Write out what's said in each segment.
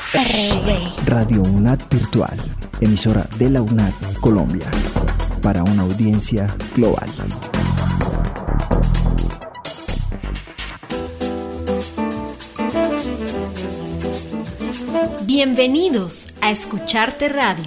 Radio UNAD Virtual, emisora de la UNAD Colombia, para una audiencia global. Bienvenidos a Escucharte Radio.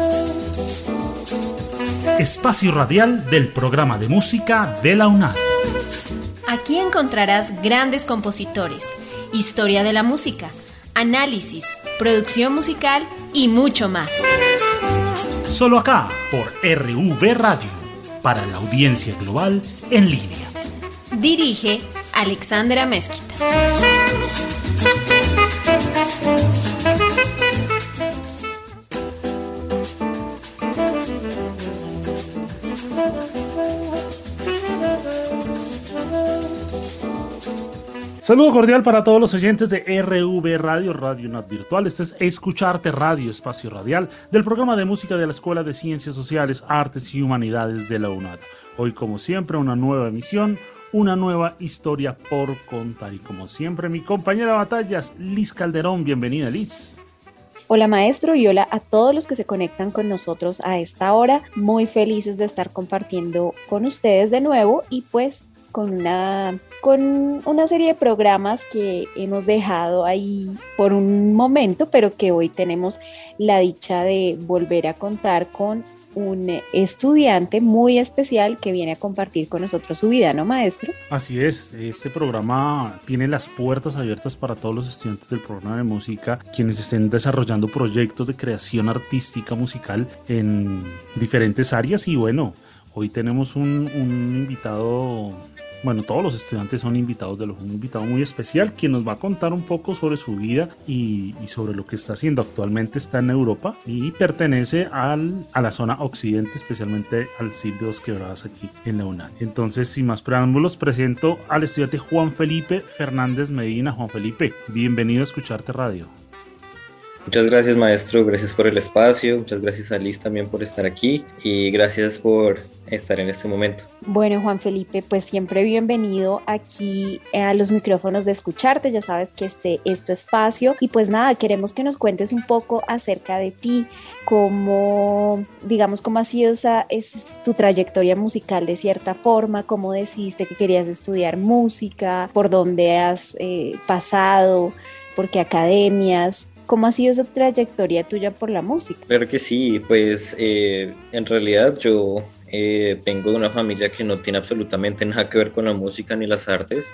Espacio radial del programa de música de la UNAD. Aquí encontrarás grandes compositores, historia de la música, análisis, producción musical y mucho más. Solo acá por RV Radio, para la audiencia global en línea. Dirige Alexandra Mezquita. Saludo cordial para todos los oyentes de RV Radio, Radio UNAD Virtual. Este es Escucharte Radio, espacio radial del programa de música de la Escuela de Ciencias Sociales, Artes y Humanidades de la UNAD. Hoy, como siempre, una nueva emisión, una nueva historia por contar. Y como siempre, mi compañera de batallas, Liz Calderón. Bienvenida, Liz. Hola maestro y hola a todos los que se conectan con nosotros a esta hora. Muy felices de estar compartiendo con ustedes de nuevo y pues con una serie de programas que hemos dejado ahí por un momento, pero que hoy tenemos la dicha de volver a contar con un estudiante muy especial que viene a compartir con nosotros su vida, ¿no, maestro? Así es, este programa tiene las puertas abiertas para todos los estudiantes del programa de música, quienes estén desarrollando proyectos de creación artística musical en diferentes áreas. Y bueno, hoy tenemos un invitado. Bueno, todos los estudiantes son invitados de lujo, un invitado muy especial quien nos va a contar un poco sobre su vida y sobre lo que está haciendo. Actualmente está en Europa y pertenece a la zona occidente, especialmente al CIP de Dos Quebradas aquí en la UNAD. Entonces, sin más preámbulos, presento al estudiante Juan Felipe Fernández Medina. Juan Felipe, bienvenido a Escucharte Radio. Muchas gracias, maestro, gracias por el espacio, muchas gracias a Liz también por estar aquí y gracias por estar en este momento. Bueno, Juan Felipe, pues siempre bienvenido aquí a los micrófonos de Escucharte, ya sabes que es tu espacio y pues nada, queremos que nos cuentes un poco acerca de ti, cómo ha sido tu trayectoria musical de cierta forma, cómo decidiste que querías estudiar música, por dónde has pasado, por qué academias. ¿Cómo ha sido esa trayectoria tuya por la música? Claro que sí, pues en realidad yo vengo de una familia que no tiene absolutamente nada que ver con la música ni las artes.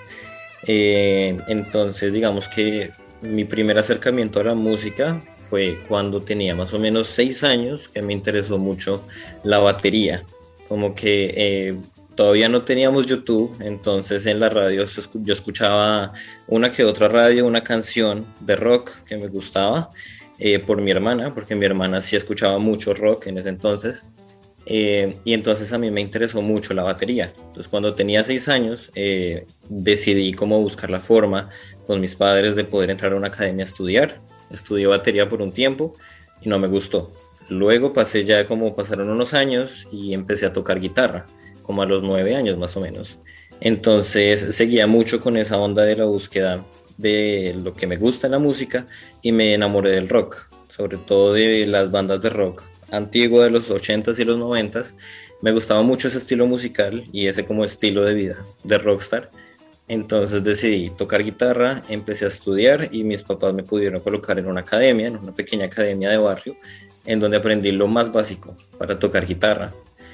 Entonces digamos que mi primer acercamiento a la música fue cuando tenía más o menos 6 años, que me interesó mucho la batería. Como que todavía no teníamos YouTube, entonces en la radio yo escuchaba una que otra radio, una canción de rock que me gustaba por mi hermana, porque mi hermana sí escuchaba mucho rock en ese entonces, y entonces a mí me interesó mucho la batería. Entonces cuando tenía 6 años decidí cómo buscar la forma con mis padres de poder entrar a una academia a estudiar. Estudié batería por un tiempo y no me gustó. Luego pasaron unos años y empecé a tocar guitarra, como a los 9 años más o menos. Entonces seguía mucho con esa onda de la búsqueda de lo que me gusta en la música y me enamoré del rock, sobre todo de las bandas de rock antiguo de los 80s y los 90s. Me gustaba mucho ese estilo musical y ese como estilo de vida de rockstar. Entonces decidí tocar guitarra, empecé a estudiar y mis papás me pudieron colocar en una academia, en una pequeña academia de barrio, en donde aprendí lo más básico para tocar guitarra.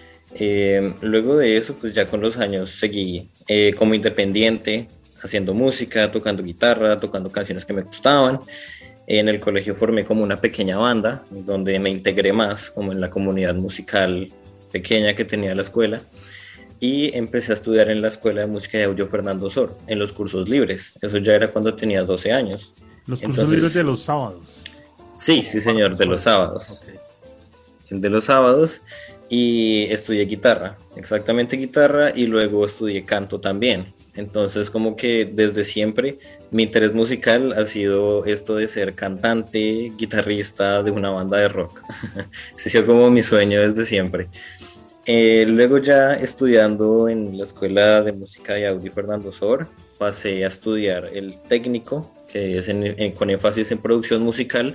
Luego de eso, pues ya con los años seguí como independiente, haciendo música, tocando guitarra, tocando canciones que me gustaban. En el colegio formé como una pequeña banda, donde me integré más como en la comunidad musical pequeña que tenía la escuela. Y empecé a estudiar en la Escuela de Música y Audio Fernando Sor, en los cursos libres. Eso ya era cuando tenía 12 años. Los cursos libres de los sábados. Sí, señor, de los sábados. Okay. El de los sábados. Y estudié guitarra, exactamente guitarra, y luego estudié canto también. Entonces como que desde siempre mi interés musical ha sido esto de ser cantante, guitarrista de una banda de rock. Ese ha sido como mi sueño desde siempre. Luego ya estudiando en la Escuela de Música y Audio Fernando Sor, pasé a estudiar el técnico, que es con énfasis en producción musical,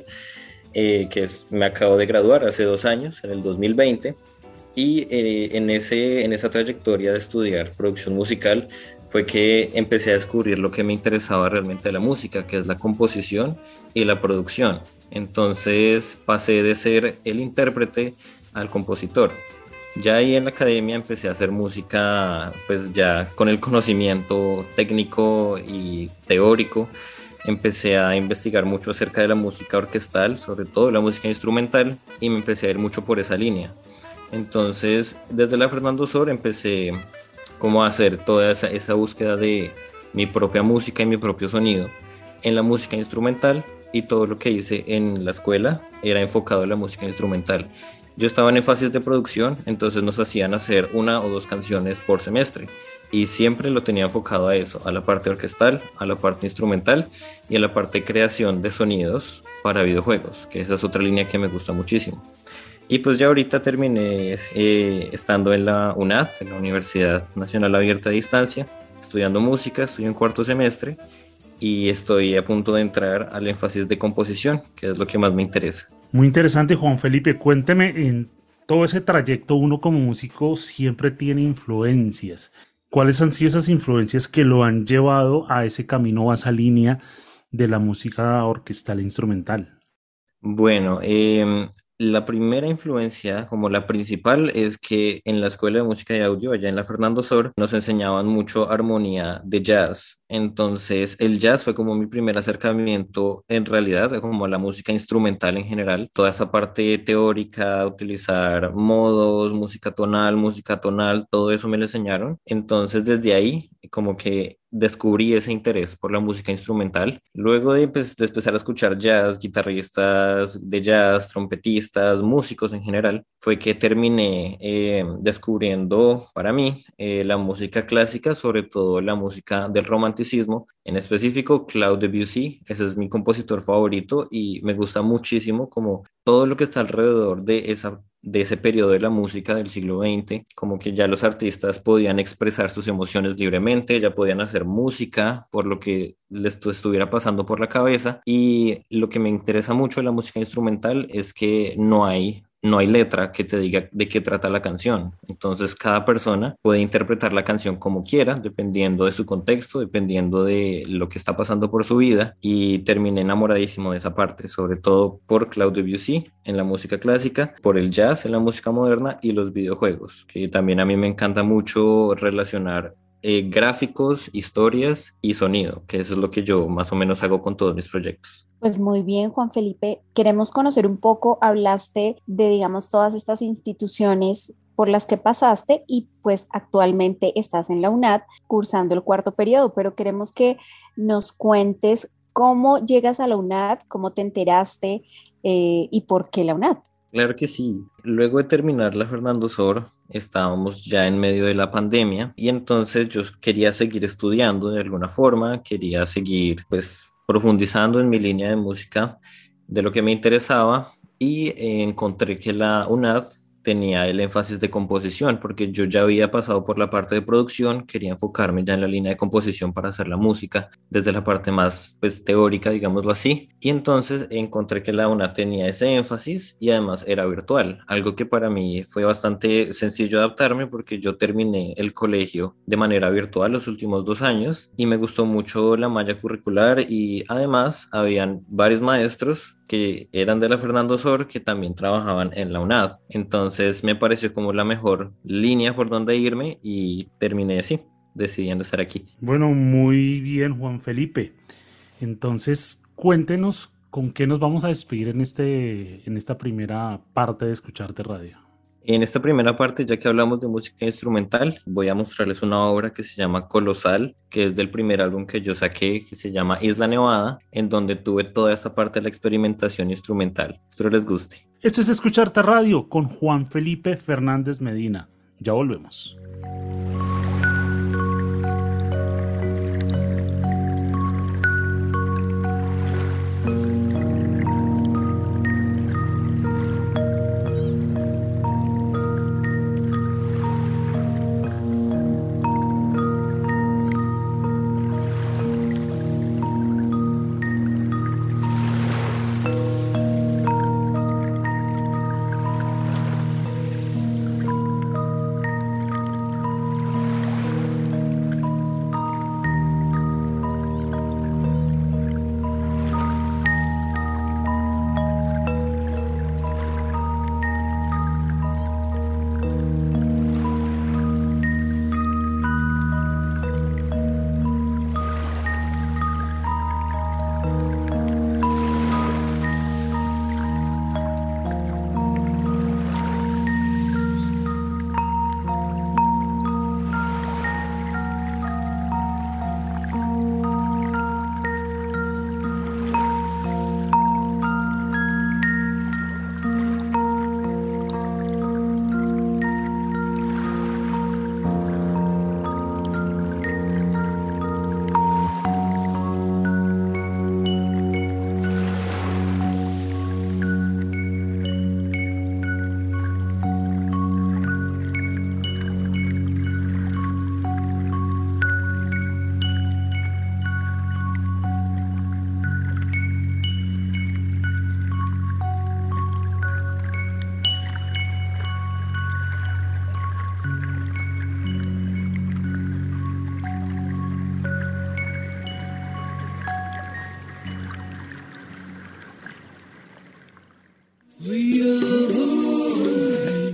me acabo de graduar hace 2 años, en el 2020. Y en esa trayectoria de estudiar producción musical fue que empecé a descubrir lo que me interesaba realmente de la música, que es la composición y la producción. Entonces pasé de ser el intérprete al compositor. Ya ahí en la academia empecé a hacer música, pues ya con el conocimiento técnico y teórico. Empecé a investigar mucho acerca de la música orquestal, sobre todo la música instrumental, y me empecé a ir mucho por esa línea. Entonces, desde la Fernando Sor empecé como a hacer toda esa búsqueda de mi propia música y mi propio sonido en la música instrumental, y todo lo que hice en la escuela era enfocado en la música instrumental. Yo estaba en fases de producción, entonces nos hacían hacer 1 o 2 canciones por semestre y siempre lo tenía enfocado a eso, a la parte orquestal, a la parte instrumental y a la parte de creación de sonidos para videojuegos, que esa es otra línea que me gusta muchísimo. Y pues ya ahorita terminé estando en la UNAD, en la Universidad Nacional Abierta a Distancia, estudiando música, estoy en 4º semestre y estoy a punto de entrar al énfasis de composición, que es lo que más me interesa. Muy interesante, Juan Felipe. Cuénteme, en todo ese trayecto uno como músico siempre tiene influencias. ¿Cuáles han sido esas influencias que lo han llevado a ese camino, a esa línea de la música orquestal e instrumental? Bueno, la primera influencia, como la principal, es que en la Escuela de Música y Audio, allá en la Fernando Sor, nos enseñaban mucho armonía de jazz. Entonces, el jazz fue como mi primer acercamiento en realidad, como a la música instrumental en general. Toda esa parte teórica, utilizar modos, música tonal, todo eso me lo enseñaron. Entonces, desde ahí, como que descubrí ese interés por la música instrumental. Luego de empezar a escuchar jazz, guitarristas de jazz, trompetistas, músicos en general, fue que terminé descubriendo para mí la música clásica, sobre todo la música del romanticismo, en específico Claude Debussy. Ese es mi compositor favorito y me gusta muchísimo como todo lo que está alrededor de ese periodo de la música del siglo XX, como que ya los artistas podían expresar sus emociones libremente, ya podían hacer música por lo que les estuviera pasando por la cabeza. Y lo que me interesa mucho de la música instrumental es que no hay letra que te diga de qué trata la canción. Entonces cada persona puede interpretar la canción como quiera, dependiendo de su contexto, dependiendo de lo que está pasando por su vida, y terminé enamoradísimo de esa parte, sobre todo por Claude Debussy en la música clásica, por el jazz en la música moderna y los videojuegos, que también a mí me encanta mucho relacionar gráficos, historias y sonido, que eso es lo que yo más o menos hago con todos mis proyectos. Pues muy bien, Juan Felipe. Queremos conocer un poco, hablaste de, digamos, todas estas instituciones por las que pasaste y pues actualmente estás en la UNAD cursando el 4º periodo, pero queremos que nos cuentes cómo llegas a la UNAD, cómo te enteraste y por qué la UNAD. Claro que sí. Luego de terminar la Fernando Sor, estábamos ya en medio de la pandemia y entonces yo quería seguir estudiando de alguna forma, quería seguir pues profundizando en mi línea de música de lo que me interesaba y encontré que la UNAD tenía el énfasis de composición porque yo ya había pasado por la parte de producción, quería enfocarme ya en la línea de composición para hacer la música desde la parte más pues teórica, digámoslo así, y entonces encontré que la UNAD tenía ese énfasis y además era virtual, algo que para mí fue bastante sencillo adaptarme porque yo terminé el colegio de manera virtual los últimos 2 años y me gustó mucho la malla curricular y además habían varios maestros que eran de la Fernando Sor que también trabajaban en la UNAD. Entonces me pareció como la mejor línea por donde irme y terminé así, decidiendo estar aquí. Bueno, muy bien, Juan Felipe. Entonces, cuéntenos con qué nos vamos a despedir en esta primera parte de Escucharte Radio. En esta primera parte, ya que hablamos de música instrumental, voy a mostrarles una obra que se llama Colosal, que es del primer álbum que yo saqué, que se llama Isla Nevada, en donde tuve toda esta parte de la experimentación instrumental. Espero les guste. Esto es Escucharte Radio con Juan Felipe Fernández Medina. Ya volvemos.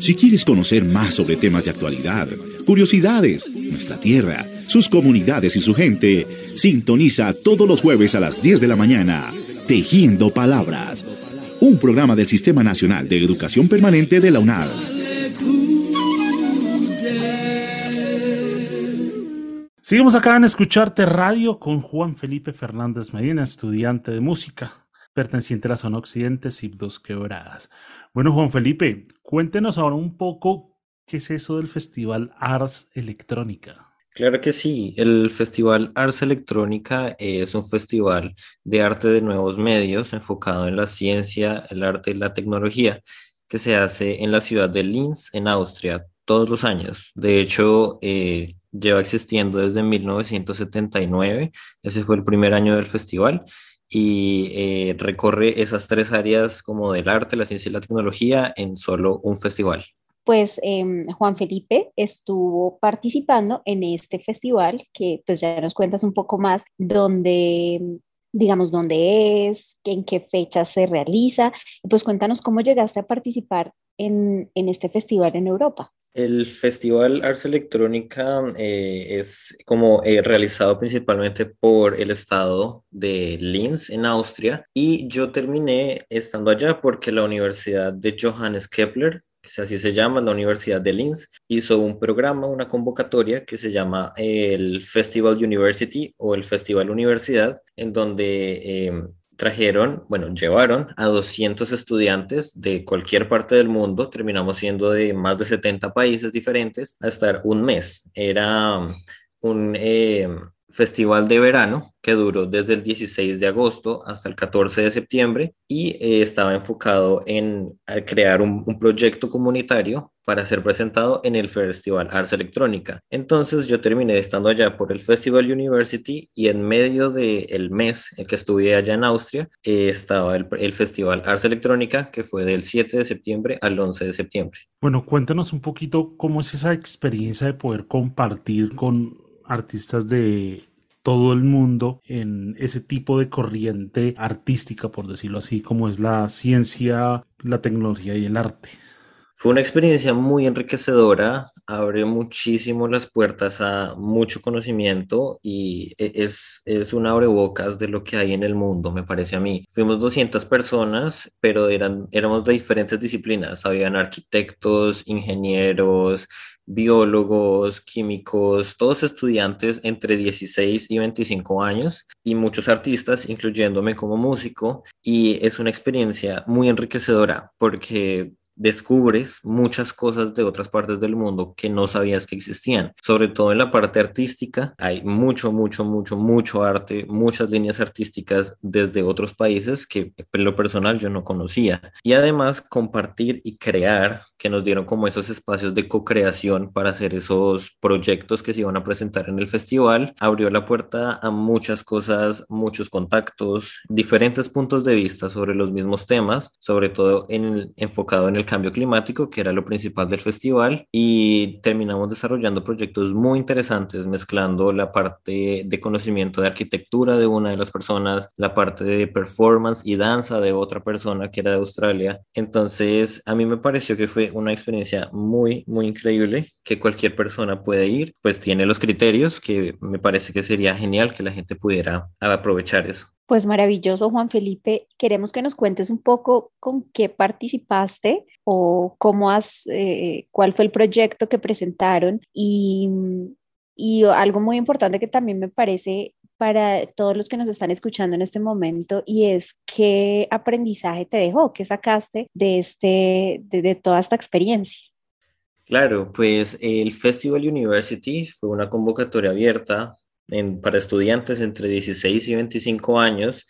Si quieres conocer más sobre temas de actualidad, curiosidades, nuestra tierra, sus comunidades y su gente, sintoniza todos los jueves a las 10 de la mañana, Tejiendo Palabras, un programa del Sistema Nacional de Educación Permanente de la UNAD. Seguimos acá en Escucharte Radio con Juan Felipe Fernández Medina, estudiante de música, perteneciente a la zona occidente, CIP2 Quebradas. Bueno, Juan Felipe, cuéntenos ahora un poco qué es eso del Festival Ars Electrónica. Claro que sí, el Festival Ars Electrónica es un festival de arte de nuevos medios enfocado en la ciencia, el arte y la tecnología que se hace en la ciudad de Linz, en Austria, todos los años. De hecho, lleva existiendo desde 1979, ese fue el primer año del festival y recorre esas tres áreas como del arte, la ciencia y la tecnología en solo un festival. Pues Juan Felipe estuvo participando en este festival que pues ya nos cuentas un poco más dónde, digamos, dónde es, en qué fecha se realiza y pues cuéntanos cómo llegaste a participar en este festival en Europa. El Festival Ars Electrónica es como realizado principalmente por el estado de Linz en Austria y yo terminé estando allá porque la Universidad de Johannes Kepler, que así se llama, la Universidad de Linz, hizo un programa, una convocatoria que se llama el Festival University o el Festival Universidad, en donde llevaron a 200 estudiantes de cualquier parte del mundo, terminamos siendo de más de 70 países diferentes, a estar un mes. Era un festival de verano que duró desde el 16 de agosto hasta el 14 de septiembre y estaba enfocado en crear un proyecto comunitario para ser presentado en el Festival Ars Electrónica. Entonces yo terminé estando allá por el Festival University y en medio del mes en que estuve allá en Austria estaba el Festival Ars Electrónica, que fue del 7 de septiembre al 11 de septiembre. Bueno, cuéntanos un poquito cómo es esa experiencia de poder compartir con artistas de todo el mundo en ese tipo de corriente artística, por decirlo así, como es la ciencia, la tecnología y el arte. Fue una experiencia muy enriquecedora, abre muchísimo las puertas a mucho conocimiento y es un abrebocas de lo que hay en el mundo, me parece a mí. Fuimos 200 personas, pero éramos de diferentes disciplinas. Habían arquitectos, ingenieros, biólogos, químicos, todos estudiantes entre 16 y 25 años y muchos artistas, incluyéndome como músico, y es una experiencia muy enriquecedora porque descubres muchas cosas de otras partes del mundo que no sabías que existían. Sobre todo en la parte artística, hay mucho arte, muchas líneas artísticas desde otros países que en lo personal yo no conocía. Y además compartir y crear, que nos dieron como esos espacios de co-creación para hacer esos proyectos que se iban a presentar en el festival, abrió la puerta a muchas cosas, muchos contactos, diferentes puntos de vista sobre los mismos temas, sobre todo enfocado en el cambio climático, que era lo principal del festival, y terminamos desarrollando proyectos muy interesantes, mezclando la parte de conocimiento de arquitectura de una de las personas, la parte de performance y danza de otra persona que era de Australia. Entonces, a mí me pareció que fue una experiencia muy increíble, que cualquier persona puede ir, pues tiene los criterios, que me parece que sería genial que la gente pudiera aprovechar eso. Pues maravilloso, Juan Felipe. Queremos que nos cuentes un poco con qué participaste o cuál fue el proyecto que presentaron y algo muy importante que también me parece para todos los que nos están escuchando en este momento y es qué aprendizaje te dejó, qué sacaste de toda esta experiencia. Claro, pues el Festival University fue una convocatoria abierta para estudiantes entre 16 y 25 años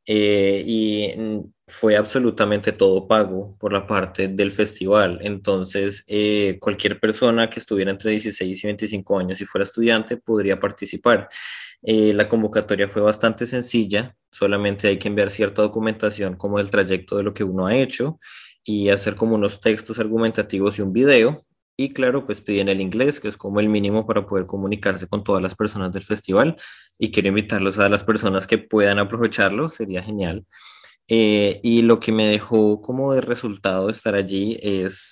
fue absolutamente todo pago por la parte del festival. Entonces, cualquier persona que estuviera entre 16 y 25 años y fuera estudiante podría participar. La convocatoria fue bastante sencilla, solamente hay que enviar cierta documentación como el trayecto de lo que uno ha hecho y hacer como unos textos argumentativos y un video. Y claro, pues piden el inglés, que es como el mínimo para poder comunicarse con todas las personas del festival. Y quiero invitarlos a las personas que puedan aprovecharlo, sería genial. Y lo que me dejó como de resultado estar allí es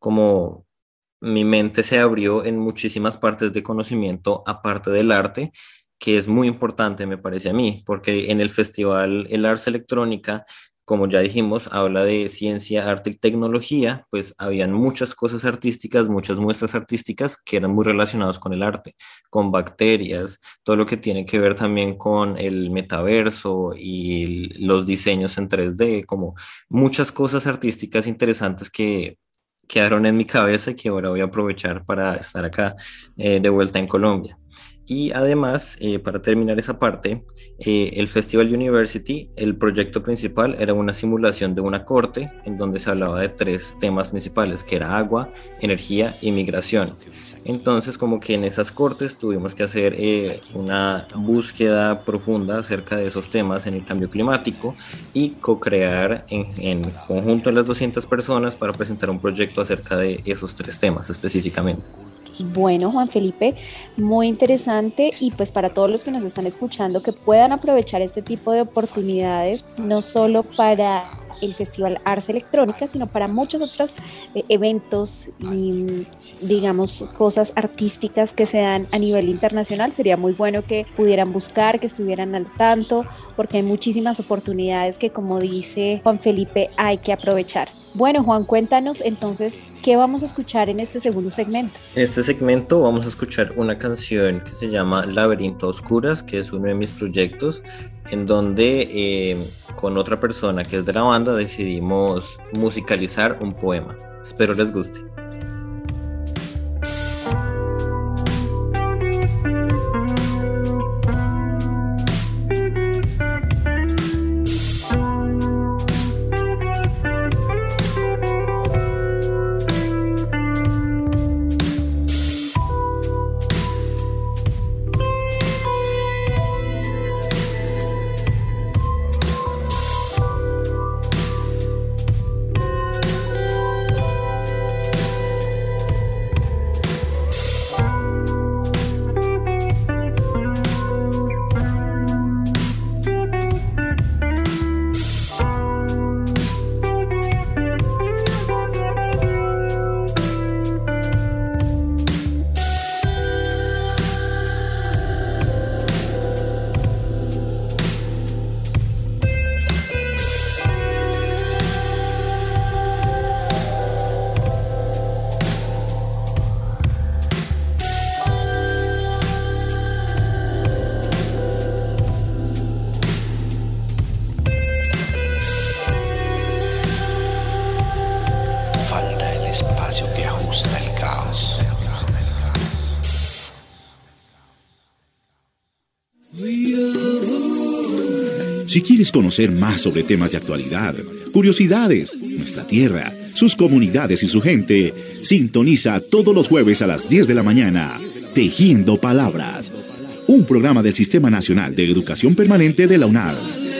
como mi mente se abrió en muchísimas partes de conocimiento aparte del arte, que es muy importante, me parece a mí, porque en el festival El Ars Electrónica, como ya dijimos, habla de ciencia, arte y tecnología, pues habían muchas cosas artísticas, muchas muestras artísticas que eran muy relacionadas con el arte, con bacterias, todo lo que tiene que ver también con el metaverso y los diseños en 3D, como muchas cosas artísticas interesantes que quedaron en mi cabeza y que ahora voy a aprovechar para estar acá de vuelta en Colombia. Y además, para terminar esa parte, el Festival University, el proyecto principal era una simulación de una corte en donde se hablaba de tres temas principales, que era agua, energía y migración. Entonces, como que en esas cortes tuvimos que hacer una búsqueda profunda acerca de esos temas en el cambio climático y co-crear en conjunto a las 200 personas para presentar un proyecto acerca de esos tres temas específicamente. Bueno, Juan Felipe, muy interesante y pues para todos los que nos están escuchando que puedan aprovechar este tipo de oportunidades, no solo para el Festival Ars Electrónica, sino para muchos otros eventos y digamos cosas artísticas que se dan a nivel internacional. Sería muy bueno que pudieran buscar, que estuvieran al tanto, porque hay muchísimas oportunidades que, como dice Juan Felipe, hay que aprovechar. Bueno, Juan, cuéntanos entonces qué vamos a escuchar en este segundo segmento. En este segmento vamos a escuchar una canción que se llama Laberinto a Oscuras, que es uno de mis proyectos, en donde con otra persona que es de la banda decidimos musicalizar un poema. Espero les guste. Si quieres conocer más sobre temas de actualidad, curiosidades, nuestra tierra, sus comunidades y su gente, sintoniza todos los jueves a las 10 de la mañana, Tejiendo Palabras, un programa del Sistema Nacional de Educación Permanente de la UNAD.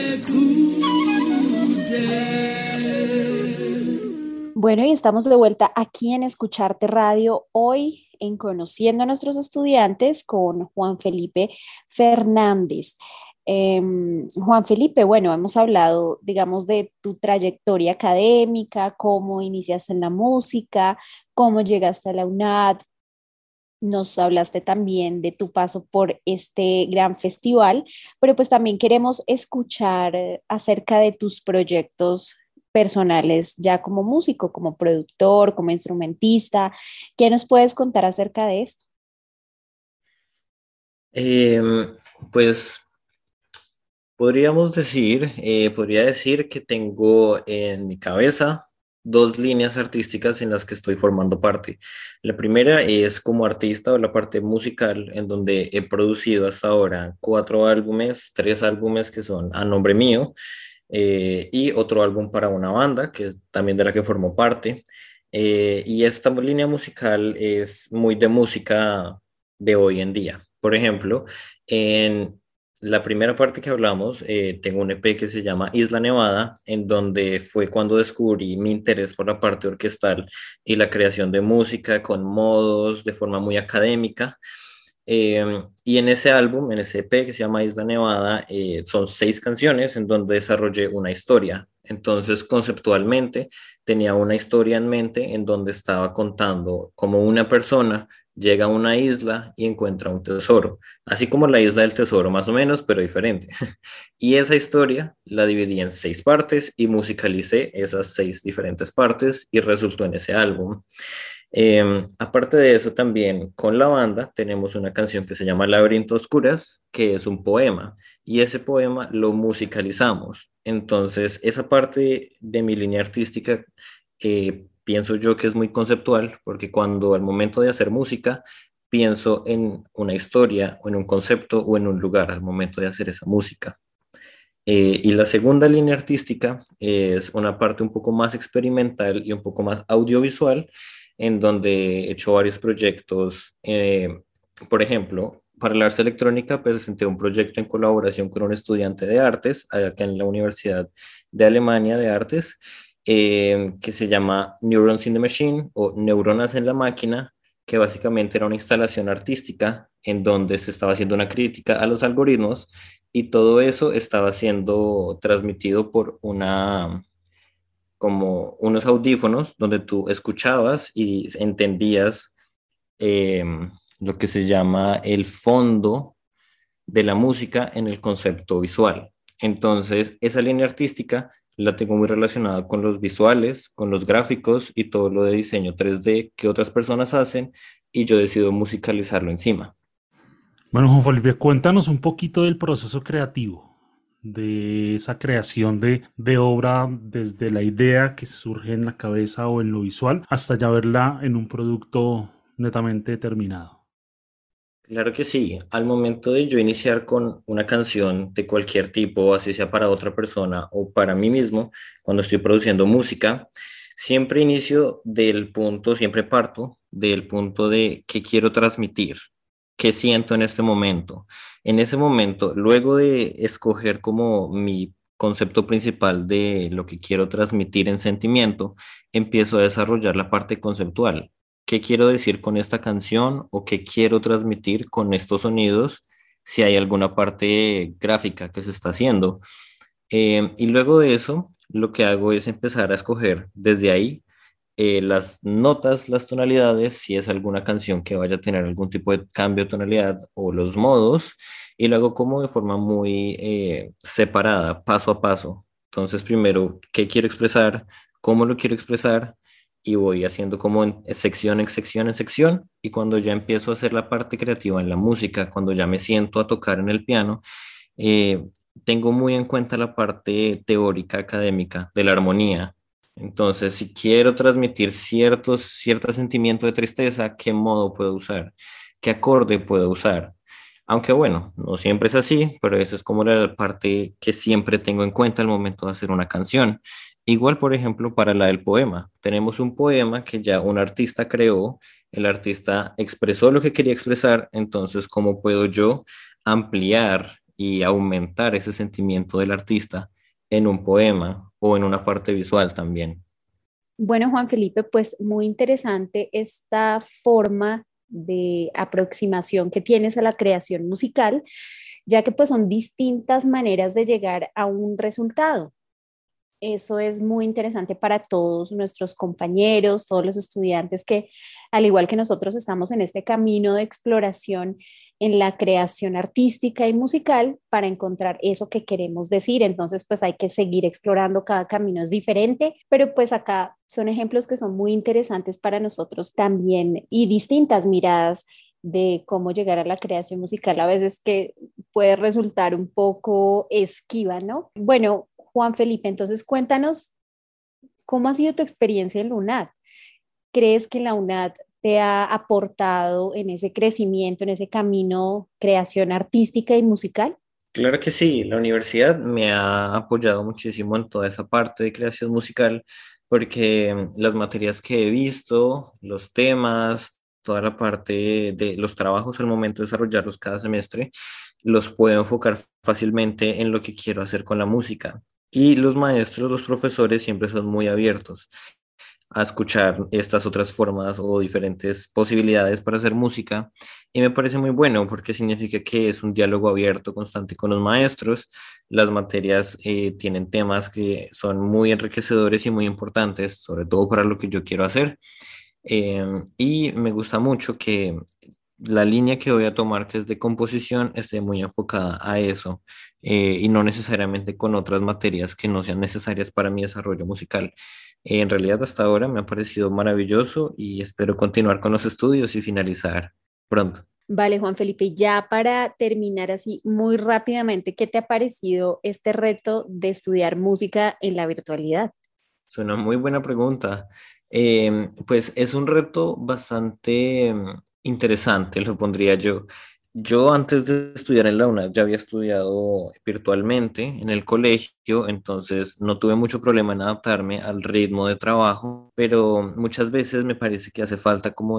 Bueno, y estamos de vuelta aquí en Escucharte Radio, hoy en Conociendo a nuestros estudiantes con Juan Felipe Fernández. Juan Felipe, bueno, hemos hablado, digamos, de tu trayectoria académica, cómo iniciaste en la música, cómo llegaste a la UNAD, nos hablaste también de tu paso por este gran festival, pero pues también queremos escuchar acerca de tus proyectos personales ya como músico, como productor, como instrumentista. ¿Qué nos puedes contar acerca de esto? Pues podría decir que tengo en mi cabeza dos líneas artísticas en las que estoy formando parte. La primera es como artista o la parte musical, en donde he producido hasta ahora 4 álbumes, 3 álbumes que son a nombre mío, y otro álbum para una banda, que es también de la que formo parte. Y esta línea musical es muy de música de hoy en día. Por ejemplo, en la primera parte que hablamos, tengo un EP que se llama Isla Nevada, en donde fue cuando descubrí mi interés por la parte orquestal y la creación de música con modos de forma muy académica. Y en ese álbum, en ese EP que se llama Isla Nevada, son 6 canciones en donde desarrollé una historia Entonces, conceptualmente, tenía una historia en mente en donde estaba contando cómo una persona llega a una isla y encuentra un tesoro, así como la isla del tesoro más o menos, pero diferente. Y esa historia la dividí en 6 partes y musicalicé esas 6 diferentes partes y resultó en ese álbum. Aparte de eso, también con la banda tenemos una canción que se llama Laberinto Oscuras, que es un poema, y ese poema lo musicalizamos. Entonces, esa parte de mi línea artística pienso yo que es muy conceptual, porque cuando al momento de hacer música, pienso en una historia o en un concepto o en un lugar al momento de hacer esa música. Y la segunda línea artística es una parte un poco más experimental y un poco más audiovisual, en donde he hecho varios proyectos. Por ejemplo, para la Arts Electrónica presenté un proyecto en colaboración con un estudiante de artes, acá en la Universidad de Alemania de Artes, que se llama Neurons in the Machine o Neuronas en la Máquina, que básicamente era una instalación artística en donde se estaba haciendo una crítica a los algoritmos y todo eso estaba siendo transmitido por como unos audífonos donde tú escuchabas y entendías eh, lo que se llama el fondo de la música en el concepto visual. Entonces, esa línea artística la tengo muy relacionada con los visuales, con los gráficos y todo lo de diseño 3D que otras personas hacen y yo decido musicalizarlo encima. Bueno, Juan Felipe, cuéntanos un poquito del proceso creativo, de esa creación de obra desde la idea que surge en la cabeza o en lo visual hasta ya verla en un producto netamente terminado. Claro que sí. Al momento de yo iniciar con una canción de cualquier tipo, así sea para otra persona o para mí mismo, cuando estoy produciendo música, siempre inicio del punto, siempre parto del punto de qué quiero transmitir, qué siento en este momento. En ese momento, luego de escoger como mi concepto principal de lo que quiero transmitir en sentimiento, empiezo a desarrollar la parte conceptual. ¿Qué quiero decir con esta canción o qué quiero transmitir con estos sonidos? Si hay alguna parte gráfica que se está haciendo. Y luego de eso, lo que hago es empezar a escoger desde ahí las notas, las tonalidades, si es alguna canción que vaya a tener algún tipo de cambio de tonalidad o los modos, y lo hago como de forma muy separada, paso a paso. Entonces, primero, ¿qué quiero expresar? ¿Cómo lo quiero expresar? Y voy haciendo como en sección, en sección, en sección, y cuando ya empiezo a hacer la parte creativa en la música, cuando ya me siento a tocar en el piano, eh, tengo muy en cuenta la parte teórica académica de la armonía. Entonces, si quiero transmitir cierto sentimiento de tristeza, ¿qué modo puedo usar? ¿Qué acorde puedo usar? Aunque bueno, no siempre es así, pero esa es como la parte que siempre tengo en cuenta al momento de hacer una canción. Igual, por ejemplo, para la del poema. Tenemos un poema que ya un artista creó, el artista expresó lo que quería expresar, entonces, ¿cómo puedo yo ampliar y aumentar ese sentimiento del artista en un poema o en una parte visual también? Bueno, Juan Felipe, pues muy interesante esta forma de aproximación que tienes a la creación musical, ya que pues son distintas maneras de llegar a un resultado. Eso es muy interesante para todos nuestros compañeros, todos los estudiantes que, al igual que nosotros, estamos en este camino de exploración en la creación artística y musical para encontrar eso que queremos decir. Entonces, pues hay que seguir explorando, cada camino es diferente, pero pues acá son ejemplos que son muy interesantes para nosotros también y distintas miradas de cómo llegar a la creación musical, a veces que puede resultar un poco esquiva, ¿no? Bueno, Juan Felipe, entonces cuéntanos cómo ha sido tu experiencia en la UNAD. ¿Crees que la UNAD te ha aportado en ese crecimiento, en ese camino, creación artística y musical? Claro que sí, la universidad me ha apoyado muchísimo en toda esa parte de creación musical porque las materias que he visto, los temas, toda la parte de los trabajos al momento de desarrollarlos cada semestre, los puedo enfocar fácilmente en lo que quiero hacer con la música. Y los maestros, los profesores siempre son muy abiertos a escuchar estas otras formas o diferentes posibilidades para hacer música. Y me parece muy bueno porque significa que es un diálogo abierto, constante con los maestros. Las materias tienen temas que son muy enriquecedores y muy importantes, sobre todo para lo que yo quiero hacer. Y me gusta mucho que la línea que voy a tomar, que es de composición, esté muy enfocada a eso, y no necesariamente con otras materias que no sean necesarias para mi desarrollo musical. En realidad, hasta ahora me ha parecido maravilloso y espero continuar con los estudios y finalizar pronto. Vale, Juan Felipe, ya para terminar así muy rápidamente, ¿qué te ha parecido este reto de estudiar música en la virtualidad? Es una muy buena pregunta. Pues es un reto bastante interesante, lo pondría yo. Yo antes de estudiar en la UNAD ya había estudiado virtualmente en el colegio, entonces no tuve mucho problema en adaptarme al ritmo de trabajo, pero muchas veces me parece que hace falta como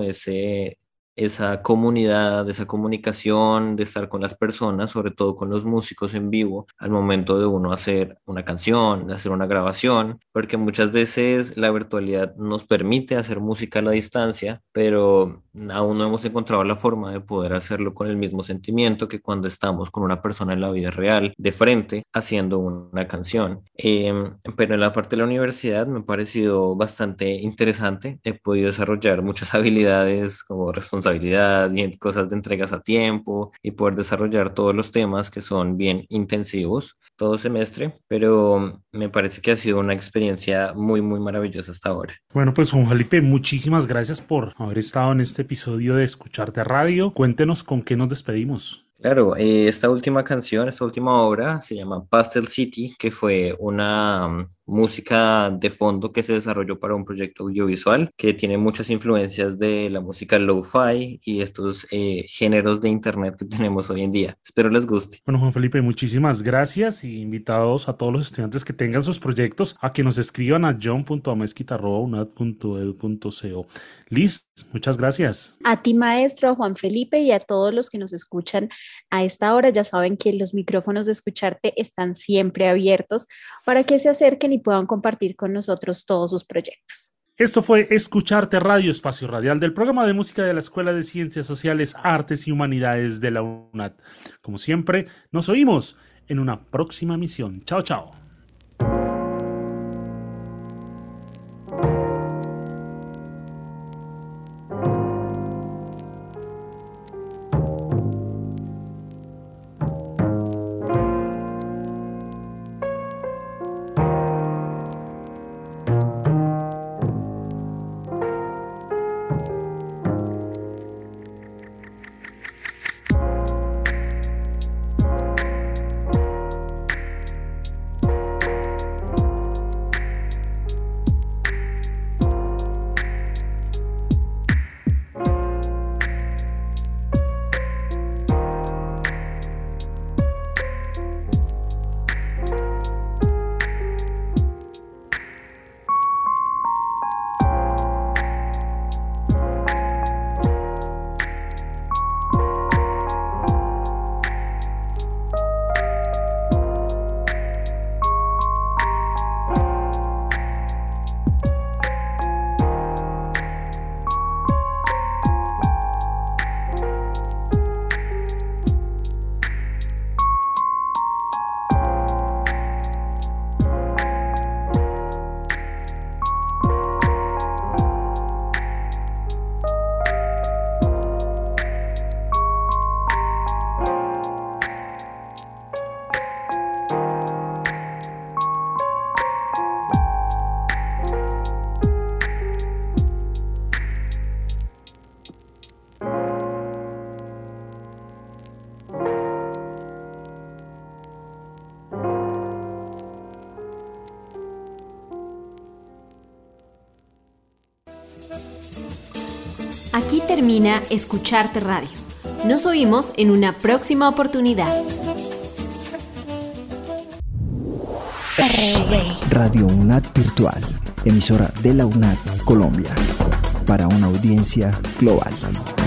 esa comunidad, esa comunicación, de estar con las personas, sobre todo con los músicos en vivo, al momento de uno hacer una canción, de hacer una grabación, porque muchas veces la virtualidad nos permite hacer música a la distancia, pero aún no hemos encontrado la forma de poder hacerlo con el mismo sentimiento que cuando estamos con una persona en la vida real, de frente, haciendo una canción. Pero en la parte de la universidad me ha parecido bastante interesante. He podido desarrollar muchas habilidades como responsabilidad y cosas de entregas a tiempo y poder desarrollar todos los temas que son bien intensivos todo semestre, pero me parece que ha sido una experiencia muy, muy maravillosa hasta ahora. Bueno, pues Juan Felipe, muchísimas gracias por haber estado en este episodio de Escucharte Radio. Cuéntenos con qué nos despedimos. Claro, esta última canción, esta última obra se llama Pastel City, que fue una música de fondo que se desarrolló para un proyecto audiovisual que tiene muchas influencias de la música lo-fi y estos géneros de internet que tenemos hoy en día. Espero les guste. Bueno, Juan Felipe, muchísimas gracias y invitados a todos los estudiantes que tengan sus proyectos a que nos escriban a john.amezquita@unad.edu.co. Liz, muchas gracias. A ti, maestro, a Juan Felipe y a todos los que nos escuchan a esta hora. Ya saben que los micrófonos de Escucharte están siempre abiertos para que se acerquen y puedan compartir con nosotros todos sus proyectos. Esto fue Escucharte Radio, espacio radial del programa de música de la Escuela de Ciencias Sociales, Artes y Humanidades de la UNAD. Como siempre, nos oímos en una próxima emisión. Chao, chao. Aquí termina Escucharte Radio. Nos oímos en una próxima oportunidad. Radio UNAD Virtual, emisora de la UNAD Colombia, para una audiencia global.